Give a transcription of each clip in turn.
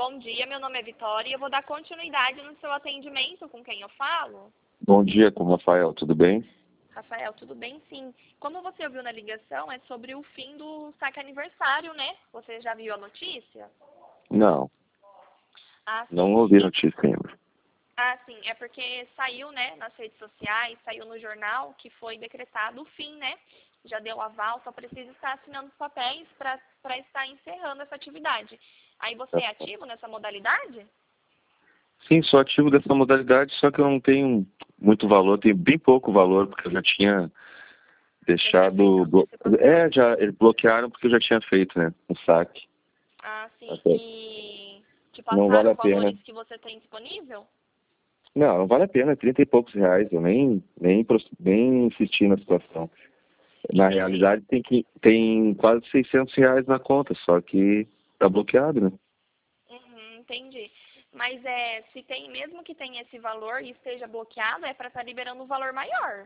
Bom dia, meu nome é Vitória e eu vou dar continuidade no seu atendimento. Com quem eu falo? Bom dia, com o Rafael, tudo bem? Rafael, tudo bem? Sim. Como você ouviu na ligação, é sobre o fim do saque aniversário, né? Você já viu a notícia? Não, Ah, sim. não ouvi notícia ainda. Ah, sim. É porque saiu, né, nas redes sociais, saiu no jornal que foi decretado o fim, né? Já deu aval, só precisa estar assinando os papéis para estar encerrando essa atividade. Aí você é ativo nessa modalidade? Sim, sou ativo dessa modalidade, só que eu não tenho muito valor, tenho bem pouco valor, porque eu já tinha deixado... já, eles bloquearam porque eu já tinha feito, né, um saque. Ah, sim. Até. E te Não vale passaram a pena. valores que você tem disponível? Não vale a pena, 30 e poucos reais, eu nem insisti na situação. Na realidade tem quase 600 reais na conta, só que tá bloqueado, né? Entendi. Mas se tem, mesmo que tenha esse valor e esteja bloqueado, é para estar liberando um valor maior.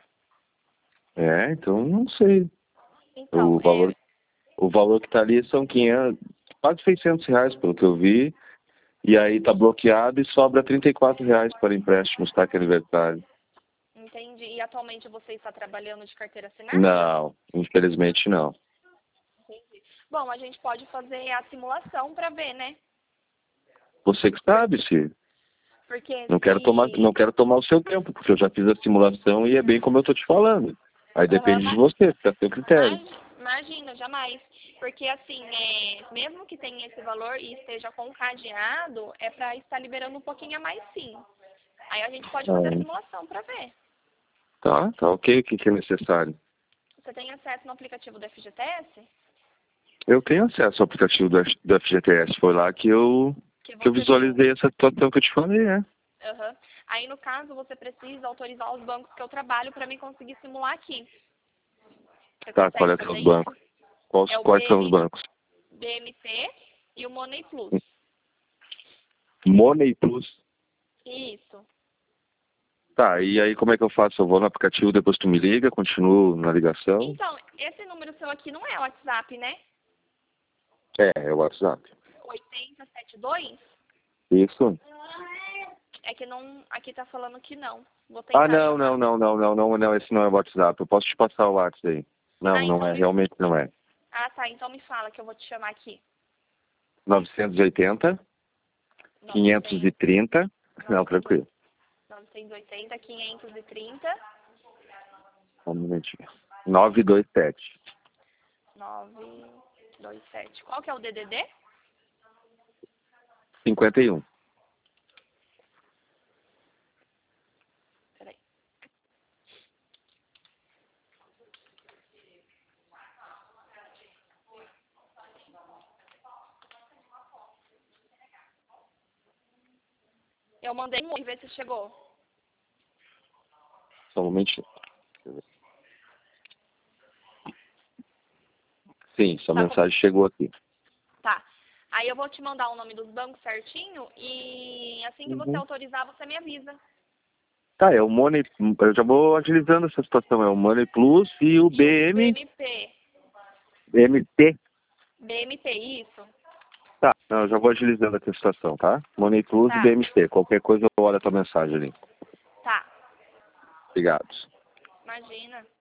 Então não sei. Então, O valor que tá ali são 500, quase 600 reais, pelo que eu vi. E aí tá bloqueado e sobra 34 reais para empréstimo, saque aniversário. entendi. E atualmente você está trabalhando de carteira assinada? Não, infelizmente não. Entendi. Bom, a gente pode fazer a simulação para ver, né? Você que sabe, se Porque não quero tomar o seu tempo, porque eu já fiz a simulação e é bem como eu tô te falando. Aí depende de você, fica a seu critério. Imagina, jamais. Porque assim, mesmo que tenha esse valor e esteja com cadeado, é para estar liberando um pouquinho a mais, sim. Aí a gente pode fazer a simulação para ver. Tá ok. O que é necessário? Você tem acesso no aplicativo do FGTS? Eu tenho acesso ao aplicativo do FGTS. Foi lá que eu visualizei essa situação que eu te falei, né? Uhum. Aí, no caso, você precisa autorizar os bancos que eu trabalho para mim conseguir simular aqui. Você Tá, qual consegue é que são fazer os isso? bancos? É o Quais são os bancos? BMT e o Money Plus. Money Plus. Isso. Tá, e aí como é que eu faço? Eu vou no aplicativo, depois tu me liga, continuo na ligação? Então, esse número seu aqui não é o WhatsApp, né? É o WhatsApp. 8072? Isso. É que não, aqui tá falando que não. Vou tentar Não, chamar. esse não é o WhatsApp. Eu posso te passar o WhatsApp aí. Não, então realmente não é. Ah, tá, então me fala que eu vou te chamar aqui. 980, 530, não, tranquilo. 980, 530. Um minutinho. 927. 927. Qual que é o DDD? 51. Peraí. Eu mandei e ver se chegou. Só um momentinho. Sim, sua mensagem chegou aqui. Tá. Aí eu vou te mandar o nome dos bancos certinho e assim que você autorizar, você me avisa. Tá, é o Money, eu já vou agilizando essa situação, é o Money Plus e o BMT. BMT. BMT, isso. Tá, não, eu já vou agilizando essa situação, tá? Money Plus e BMT, qualquer coisa eu olho a tua mensagem ali. Tá. Obrigado. Imagina.